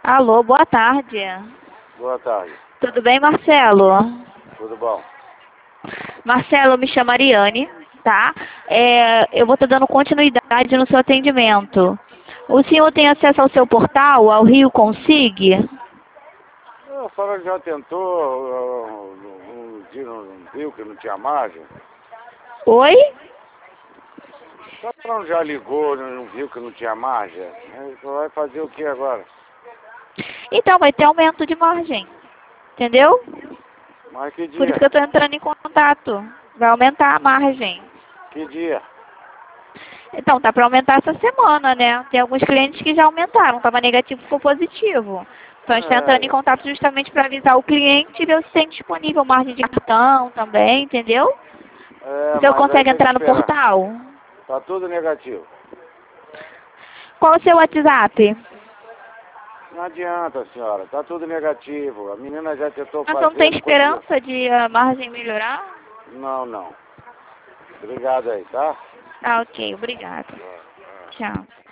Alô, boa tarde. Boa tarde. Tudo bem, Marcelo? Tudo bom? Marcelo, me chama Ariane, tá? Eu vou estar dando continuidade no seu atendimento. O senhor tem acesso ao seu portal, ao Rio Consig? A senhora já tentou, não viu que não tinha margem? Oi? A senhora não já ligou, não viu que não tinha margem? Aí vai fazer o que agora? Então, vai ter aumento de margem, entendeu? Mas que Por dia? isso que eu estou entrando em contato. Vai aumentar a margem. Que dia? Então, tá para aumentar essa semana, né? Tem alguns clientes que já aumentaram, estava negativo, ficou positivo. Então, a gente está entrando em contato justamente para avisar o cliente e ver se tem disponível margem de cartão também, entendeu? O senhor Mas aí consegue tem que entrar no esperar. portal? Tá tudo negativo. Qual o seu WhatsApp? Não adianta, senhora. Tá tudo negativo. A menina já tentou Mas fazer, não tem não conseguiu. esperança de a margem melhorar? Não, não. Obrigado aí, tá? Ah, ok, obrigada. Tchau.